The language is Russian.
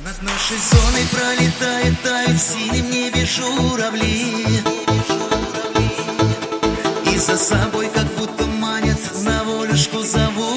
Над нашей зоной пролетает, тают в синем небе журавли. И за собой как будто манят, на волюшку зовут.